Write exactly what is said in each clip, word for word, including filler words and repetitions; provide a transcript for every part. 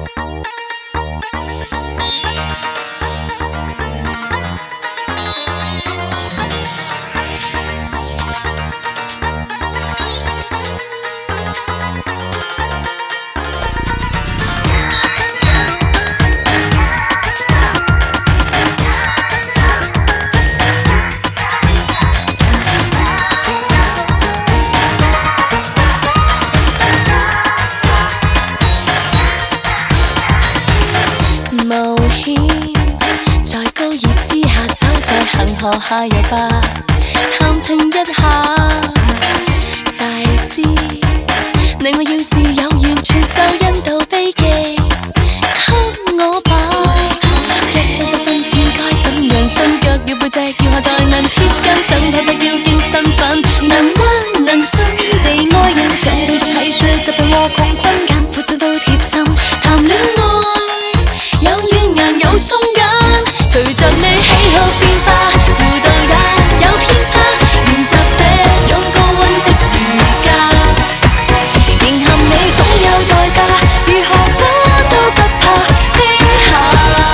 冒險在高熱之下走在恒河下游吧，探聽一下大師，你我要是有緣傳授印度秘技給我吧，一雙手伸展該怎樣伸腳要背脊要下才能貼近上台，不要驚身份，能屈能伸地愛人上到體恤疾病和窮困間負責到貼心談戀愛。有軟硬有鬆緊，隨着你喜好變化，互動也有偏差。練習這種高溫的瑜伽，迎合你總有代價，如何花都不怕披下。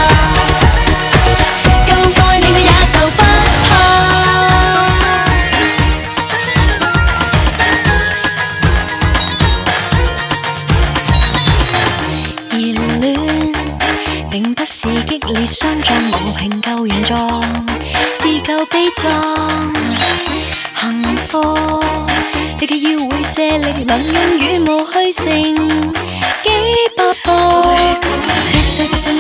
夠愛你我也就不怕。熱戀並不是激烈相撞，無評舊形狀，自救悲壯。幸福你嘅要會借力，能用羽毛去成幾百步。一雙手伸